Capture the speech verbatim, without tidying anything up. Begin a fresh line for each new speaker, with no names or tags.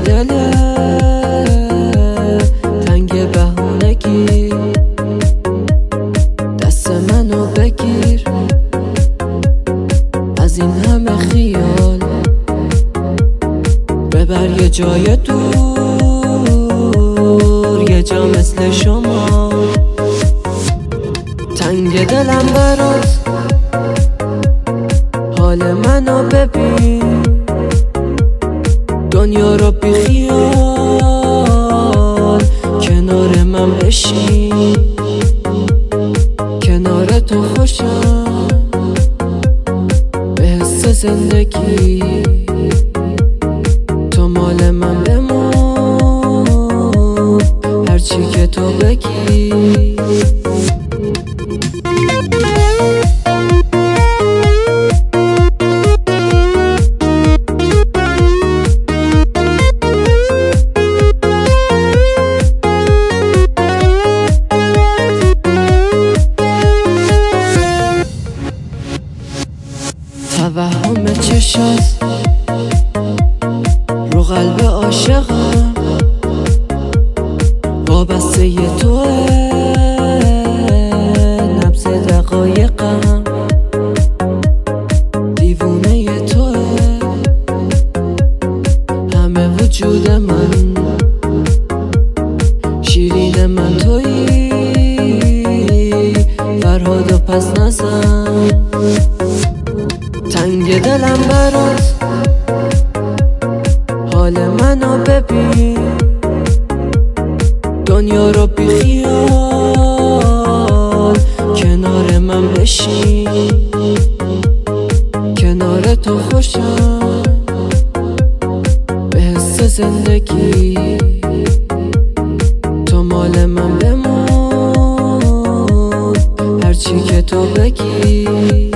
دله تنگ بهونگی، دست منو بگیر از این همه خیال، ببر یه جای دور، یه جا مثل شما. تنگ دلم برات، حال منو ببین، دنیا رو بی خیال کنار من بشین. کنار تو خوشم به حس زندگی، تو مال من بمون هرچی که تو بگی. توهم چشات رو قلب عاشقم، وابسته ی توه نبض دقایقم، دیوونه ی توه همه وجود من، شیرین من تویی فرهاد و پس نزن. تنگ دلم برات، حال منو ببین، دنیا رو بی خیال کنار من بشین. کنار تو خوشم به حس زندگی، تو مال من بمون هرچی که تو بگی.